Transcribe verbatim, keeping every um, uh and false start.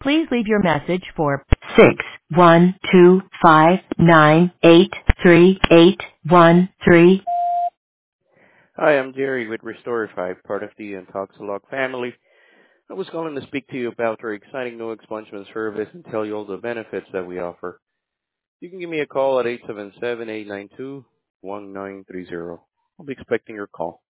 Please leave your message for six one two five nine eight three eight one three. Hi, I'm Jerry with Restorify, part of the Intoxilog family. I was calling to speak to you about our exciting new expungement service and tell you all the benefits that we offer. You can give me a call at eight seven seven, eight nine two, one nine three zero. I'll be expecting your call.